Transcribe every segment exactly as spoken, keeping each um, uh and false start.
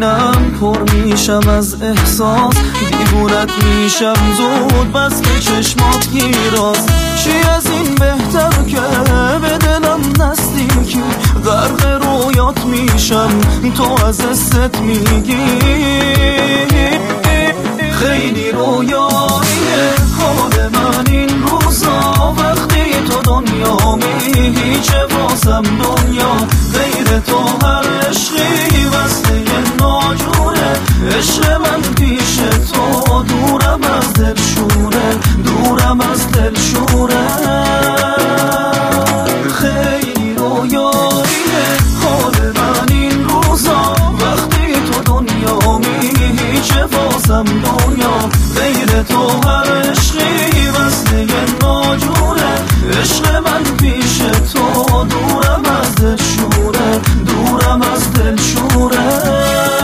دلم پر میشم از احساس، دیوونت میشم زود بس که چشمات گیراز. چی از این بهتر که به دلم نزدیکی، غرق رویات میشم تو از دستت میگی. خیلی رویاییه حال من این روزا، وقتی تو دنیا می هیچه بازم دنیا غیر تو. هر عشقی وصله ناجوره، عشق من پیش تو دورم از دلشوره، دورم از دلشوره. خیلی رویاییه حال من این روزا، وقتی تو دنیا می هیچه بازم دنیا غیر تو. هر عشقی وصله ناجوره، عشق من پیش تو دورم از دلشوره، دورم از دلشوره.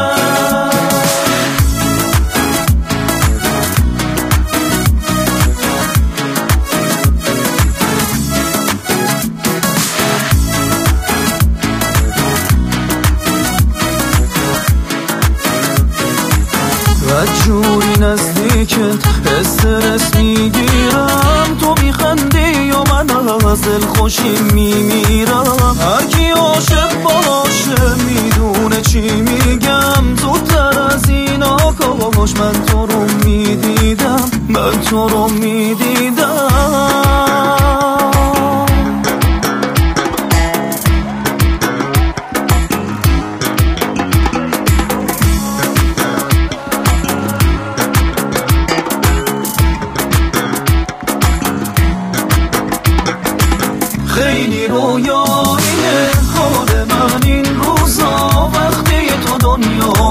جوری نزدیکت استرس میگیرم، تو میخندی و من از دل خوشی میمیرم. هرکی عاشق باشه میدونه چی میگم، زودتر از اینا کاش من تو رو میدیدم، من تو رو میدیدم. خیلی رویاییه حال من این روزا، وقتی تو دنیا